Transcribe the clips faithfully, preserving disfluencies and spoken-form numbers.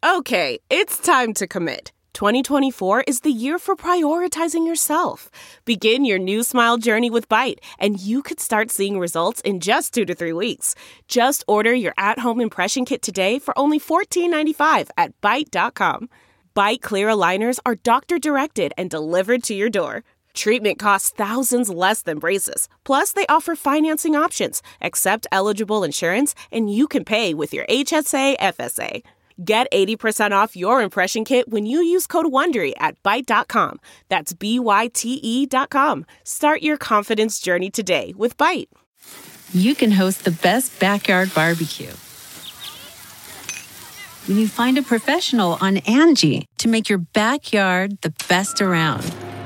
Okay, it's time to commit. twenty twenty-four is the year for prioritizing yourself. Begin your new smile journey with Byte, and you could start seeing results in just two to three weeks. Just order your at-home impression kit today for only fourteen ninety-five at byte dot com. Byte clear aligners are doctor-directed and delivered to your door. Treatment costs thousands less than braces. Plus, they offer financing options, accept eligible insurance, and you can pay with your H S A F S A. Get eighty percent off your impression kit when you use code WONDERY at byte dot com. That's B Y T E dot com. Start your confidence journey today with Byte. You can host the best backyard barbecue when you find a professional on Angie to make your backyard the best around.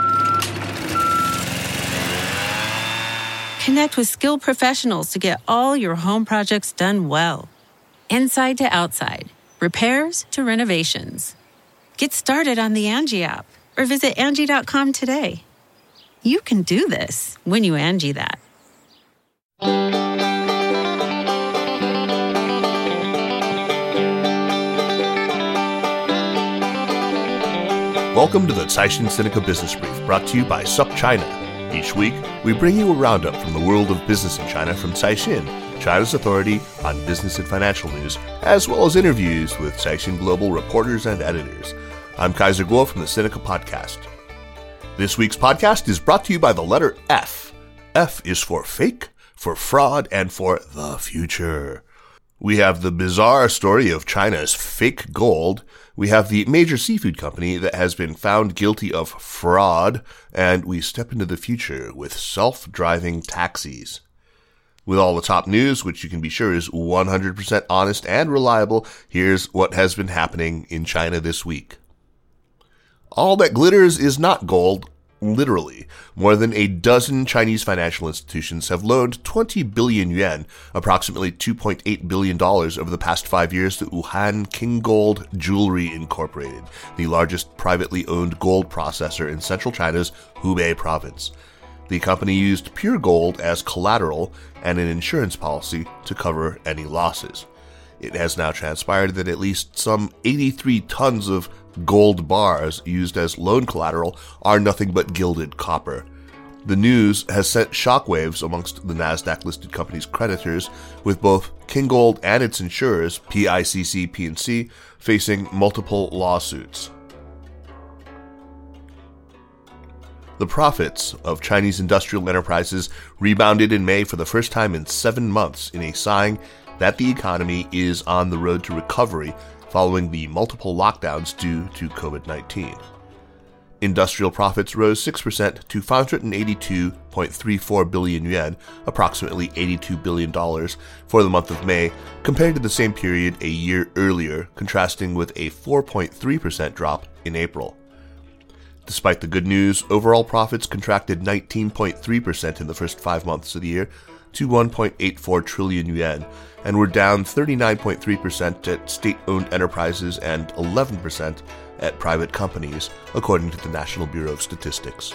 Connect with skilled professionals to get all your home projects done well. Inside to outside. Repairs to renovations. Get started on the Angie app or visit Angie dot com today. You can do this when you Angie that. Welcome to the Caixin Sinica Business Brief, brought to you by SupChina. Each week, we bring you a roundup from the world of business in China from Caixin, China's authority on business and financial news, as well as interviews with Caixin Global reporters and editors. I'm Kaiser Guo from the Sinica Podcast. This week's podcast is brought to you by the letter F. F is for fake, for fraud, and for the future. We have the bizarre story of China's fake gold. We have the major seafood company that has been found guilty of fraud, and we step into the future with self-driving taxis. With all the top news, which you can be sure is one hundred percent honest and reliable, here's what has been happening in China this week. All that glitters is not gold, literally. More than a dozen Chinese financial institutions have loaned twenty billion yuan, approximately two point eight billion dollars over the past five years to Wuhan King Gold Jewelry Incorporated, the largest privately owned gold processor in central China's Hubei province. The company used pure gold as collateral and an insurance policy to cover any losses. It has now transpired that at least some eighty-three tons of gold bars used as loan collateral are nothing but gilded copper. The news has sent shockwaves amongst the NASDAQ-listed company's creditors, with both King Gold and its insurers, P I C C P and C, facing multiple lawsuits. The profits of Chinese industrial enterprises rebounded in May for the first time in seven months in a sign that the economy is on the road to recovery following the multiple lockdowns due to covid nineteen. Industrial profits rose six percent to five hundred eighty-two point three four billion yuan, approximately eighty-two billion dollars, for the month of May, compared to the same period a year earlier, contrasting with a four point three percent drop in April. Despite the good news, overall profits contracted nineteen point three percent in the first five months of the year to one point eight four trillion yuan, and were down thirty-nine point three percent at state-owned enterprises and eleven percent at private companies, according to the National Bureau of Statistics.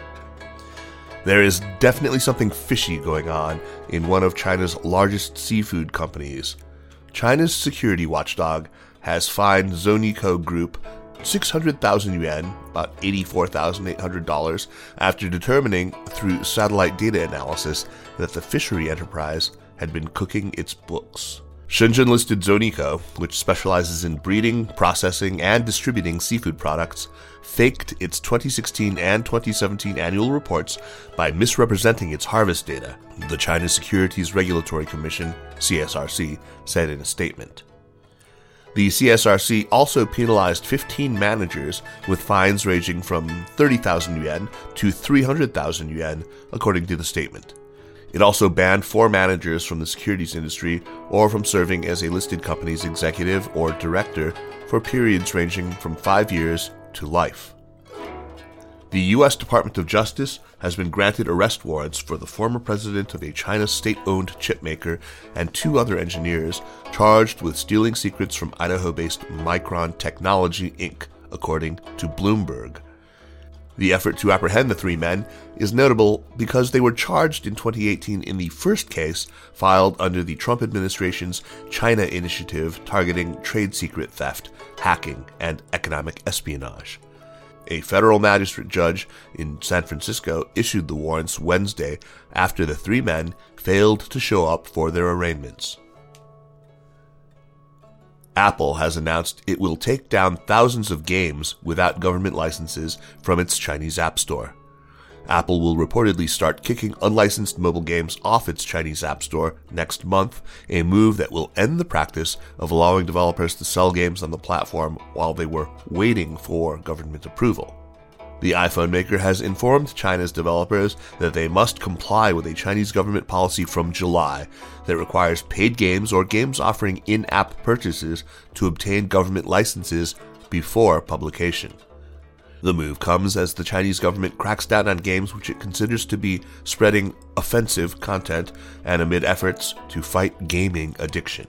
There is definitely something fishy going on in one of China's largest seafood companies. China's security watchdog has fined Zonico Group six hundred thousand yuan, about eighty-four thousand eight hundred dollars, after determining through satellite data analysis that the fishery enterprise had been cooking its books. Shenzhen-listed Zonico, which specializes in breeding, processing, and distributing seafood products, faked its twenty sixteen and twenty seventeen annual reports by misrepresenting its harvest data, the China Securities Regulatory Commission, C S R C, said in a statement. The C S R C also penalized fifteen managers with fines ranging from thirty thousand yuan to three hundred thousand yuan, according to the statement. It also banned four managers from the securities industry or from serving as a listed company's executive or director for periods ranging from five years to life. The U S Department of Justice has been granted arrest warrants for the former president of a China state-owned chipmaker and two other engineers charged with stealing secrets from Idaho-based Micron Technology, Incorporated, according to Bloomberg. The effort to apprehend the three men is notable because they were charged in twenty eighteen in the first case filed under the Trump administration's China Initiative targeting trade secret theft, hacking, and economic espionage. A federal magistrate judge in San Francisco issued the warrants Wednesday after the three men failed to show up for their arraignments. Apple has announced it will take down thousands of games without government licenses from its Chinese App Store. Apple will reportedly start kicking unlicensed mobile games off its Chinese App Store next month, a move that will end the practice of allowing developers to sell games on the platform while they were waiting for government approval. The iPhone maker has informed China's developers that they must comply with a Chinese government policy from July that requires paid games or games offering in-app purchases to obtain government licenses before publication. The move comes as the Chinese government cracks down on games which it considers to be spreading offensive content and amid efforts to fight gaming addiction.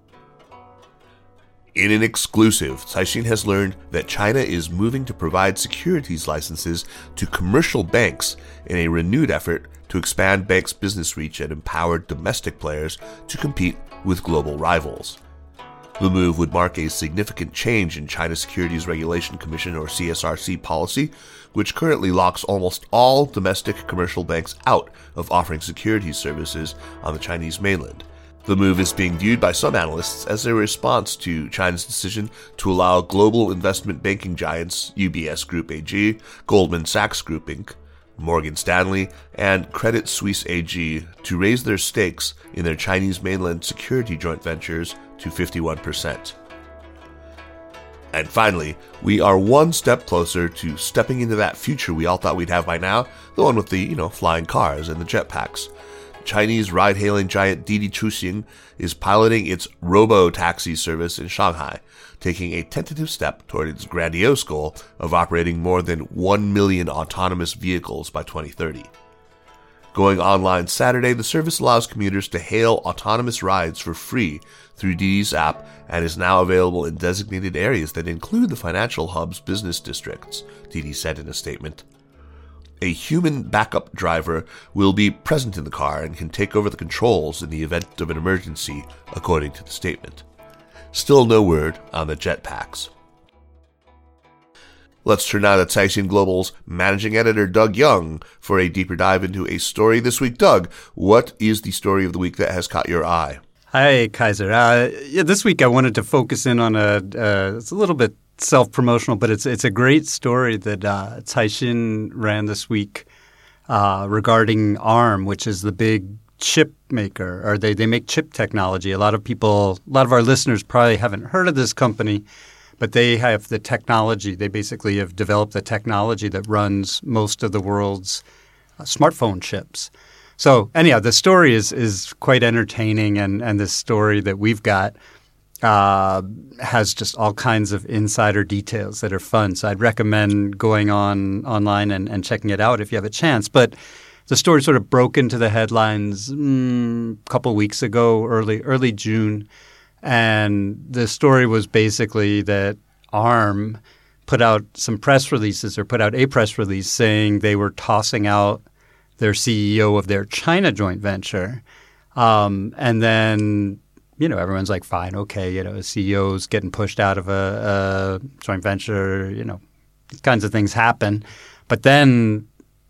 In an exclusive, Caixin has learned that China is moving to provide securities licenses to commercial banks in a renewed effort to expand banks' business reach and empower domestic players to compete with global rivals. The move would mark a significant change in China's Securities Regulation Commission or C S R C policy, which currently locks almost all domestic commercial banks out of offering securities services on the Chinese mainland. The move is being viewed by some analysts as a response to China's decision to allow global investment banking giants U B S Group A G, Goldman Sachs Group Incorporated, Morgan Stanley, and Credit Suisse A G to raise their stakes in their Chinese mainland security joint ventures to fifty-one percent. And finally, we are one step closer to stepping into that future we all thought we'd have by now, the one with the, you know, flying cars and the jetpacks. Chinese ride-hailing giant Didi Chuxing is piloting its robo-taxi service in Shanghai, taking a tentative step toward its grandiose goal of operating more than one million autonomous vehicles by twenty thirty. Going online Saturday, the service allows commuters to hail autonomous rides for free through Didi's app and is now available in designated areas that include the financial hub's business districts, Didi said in a statement. A human backup driver will be present in the car and can take over the controls in the event of an emergency, according to the statement. Still no word on the jetpacks. Let's turn now to Caixin Global's managing editor, Doug Young, for a deeper dive into a story this week. Doug, what is the story of the week that has caught your eye? Hi, Kaiser. Uh, yeah, this week I wanted to focus in on a uh, – it's a little bit self-promotional, but it's it's a great story that uh, Caixin ran this week uh, regarding ARM, which is the big chip maker, or they, they make chip technology. A lot of people, a lot of our listeners probably haven't heard of this company, but they have the technology. They basically have developed the technology that runs most of the world's uh, smartphone chips. So anyhow, the story is is quite entertaining, and, and this story that we've got Uh, has just all kinds of insider details that are fun. So I'd recommend going on online and, and checking it out if you have a chance. But the story sort of broke into the headlines mm, a couple weeks ago, early early June. And the story was basically that ARM put out some press releases or put out a press release saying they were tossing out their C E O of their China joint venture. Um, and then you know, everyone's like, fine, okay, you know, a C E O's getting pushed out of a, a joint venture, you know, these kinds of things happen. But then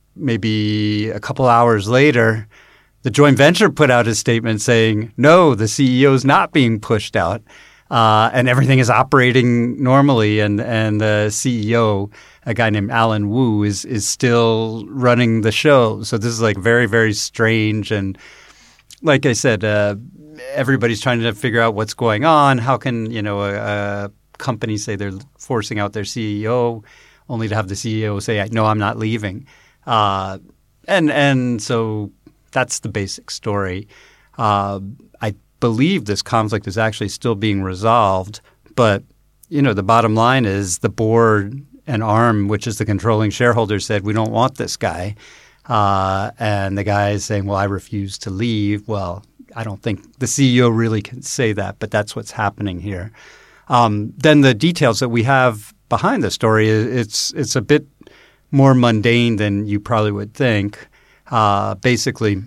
maybe a couple hours later, the joint venture put out a statement saying, no, the C E O's not being pushed out uh, and everything is operating normally. And, and the C E O, a guy named Alan Wu, is, is still running the show. So this is like very, very strange. And like I said, uh, everybody's trying to figure out what's going on. How can, you know, a, a company say they're forcing out their C E O only to have the C E O say, no, I'm not leaving. Uh, and and so that's the basic story. Uh, I believe this conflict is actually still being resolved. But, you know, the bottom line is the board and ARM, which is the controlling shareholder, said we don't want this guy. Uh, and the guy is saying, well, I refuse to leave. Well, I don't think the C E O really can say that, but that's what's happening here. Um, then the details that we have behind the story, it's it's a bit more mundane than you probably would think. Uh, basically,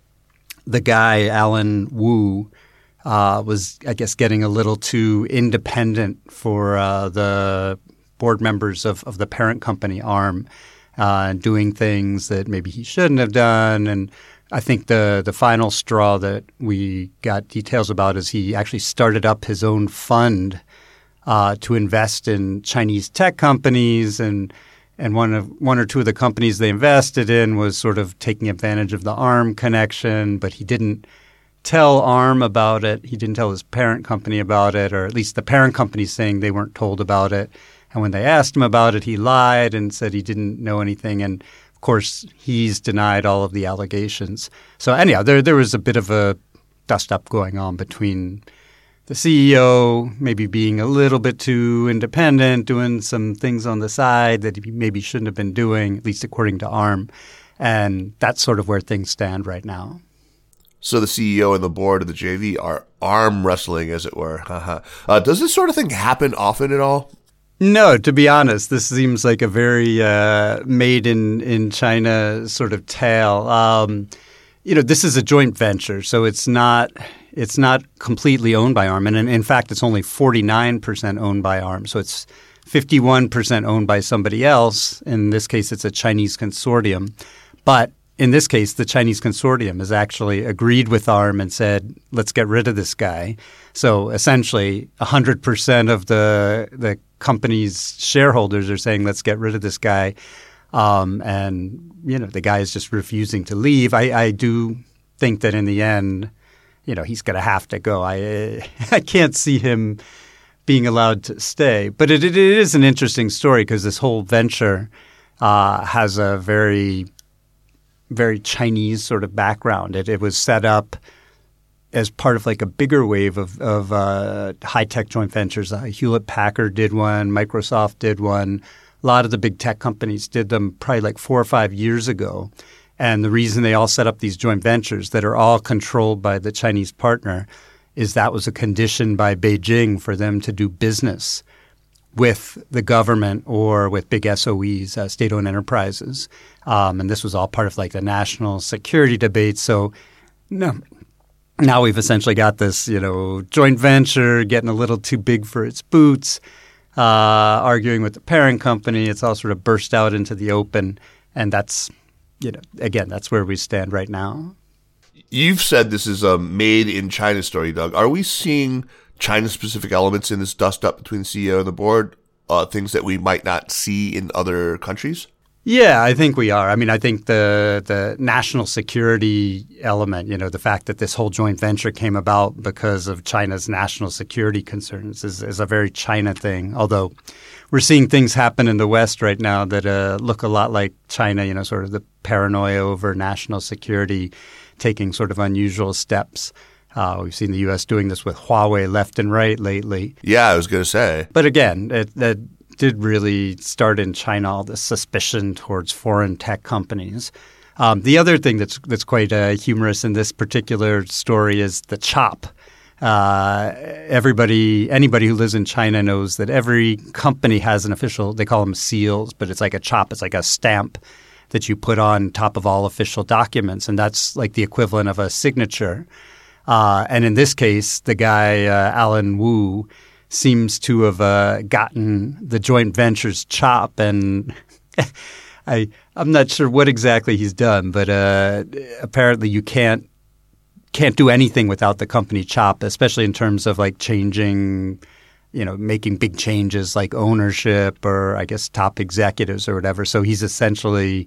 the guy, Alan Wu, uh, was, I guess, getting a little too independent for uh, the board members of, of the parent company, Arm, uh, doing things that maybe he shouldn't have done. And I think the the final straw that we got details about is he actually started up his own fund uh, to invest in Chinese tech companies, and and one of one or two of the companies they invested in was sort of taking advantage of the Arm connection, but he didn't tell Arm about it. He didn't tell his parent company about it, or at least the parent company saying they weren't told about it. And when they asked him about it, he lied and said he didn't know anything. And of course, he's denied all of the allegations. So anyhow, there there was a bit of a dust-up going on between the C E O maybe being a little bit too independent, doing some things on the side that he maybe shouldn't have been doing, at least according to Arm. And that's sort of where things stand right now. So the C E O and the board of the J V are arm wrestling, as it were. uh, does this sort of thing happen often at all? No, to be honest, this seems like a very uh, made in, in China sort of tale. Um, you know, this is a joint venture, so it's not it's not completely owned by Arm. And in, in fact, it's only forty-nine percent owned by Arm. So it's fifty-one percent owned by somebody else. In this case, it's a Chinese consortium. But in this case, the Chinese consortium has actually agreed with Arm and said, let's get rid of this guy. So essentially, one hundred percent of the the company's shareholders are saying, let's get rid of this guy. Um, and, you know, the guy is just refusing to leave. I, I do think that in the end, you know, he's going to have to go. I I can't see him being allowed to stay. But it, it is an interesting story because this whole venture uh, has a very, very Chinese sort of background. It, it was set up as part of like a bigger wave of, of uh, high-tech joint ventures. Uh, Hewlett-Packard did one. Microsoft did one. A lot of the big tech companies did them probably like four or five years ago. And the reason they all set up these joint ventures that are all controlled by the Chinese partner is that was a condition by Beijing for them to do business with the government or with big S O Es, uh, state-owned enterprises. Um, and this was all part of like the national security debate. So no. Now we've essentially got this, you know, joint venture getting a little too big for its boots, uh, arguing with the parent company. It's all sort of burst out into the open. And that's, you know, again, that's where we stand right now. You've said this is a made-in-China story, Doug. Are we seeing China-specific elements in this dust-up between the C E O and the board, uh, things that we might not see in other countries? Yeah, I think we are. I mean, I think the the national security element, you know, the fact that this whole joint venture came about because of China's national security concerns is, is a very China thing. Although we're seeing things happen in the West right now that uh, look a lot like China, you know, sort of the paranoia over national security taking sort of unusual steps. Uh, we've seen the U S doing this with Huawei left and right lately. Yeah, I was going to say. But again, it, that did really start in China, all this suspicion towards foreign tech companies. Um, the other thing that's that's quite uh, humorous in this particular story is the chop. Uh, everybody, anybody who lives in China knows that every company has an official, they call them seals, but it's like a chop. It's like a stamp that you put on top of all official documents, and that's like the equivalent of a signature. Uh, and in this case, the guy, uh, Alan Wu, seems to have uh, gotten the joint venture's chop, and I, I'm not sure what exactly he's done, but uh, apparently you can't can't do anything without the company chop, especially in terms of like changing, you know, making big changes like ownership or I guess top executives or whatever. So he's essentially,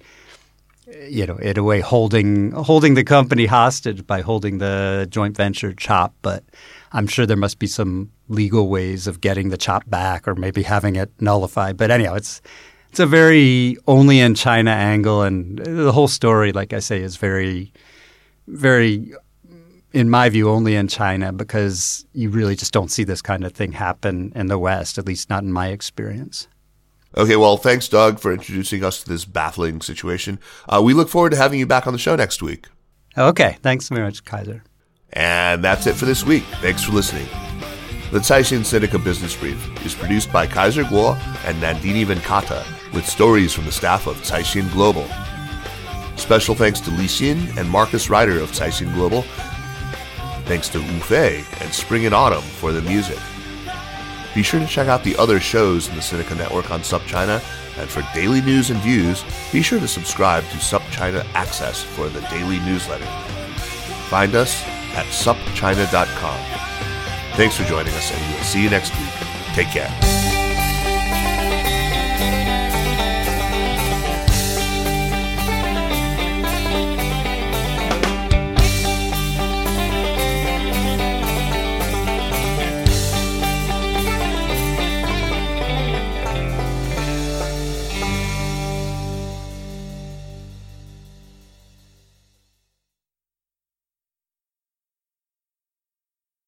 you know, in a way holding holding the company hostage by holding the joint venture chop, but I'm sure there must be some legal ways of getting the chop back or maybe having it nullified. But anyhow, it's it's a very only in China angle, and the whole story, like I say, is very, very, in my view, only in China because you really just don't see this kind of thing happen in the West, at least not in my experience. Okay, well, thanks, Doug, for introducing us to this baffling situation. Uh, we look forward to having you back on the show next week. Okay, thanks very much, Kaiser. And that's it for this week. Thanks for listening. The Caixin Sinica Business Brief is produced by Kaiser Kuo and Nandini Venkata, with stories from the staff of Caixin Global. Special thanks to Li Xin and Marcus Ryder of Caixin Global. Thanks to Wu Fei and Spring and Autumn for the music. Be sure to check out the other shows in the Sinica Network on SupChina, and for daily news and views, be sure to subscribe to SupChina Access for the daily newsletter. Find us at sup china dot com. Thanks for joining us, and we'll see you next week. Take care.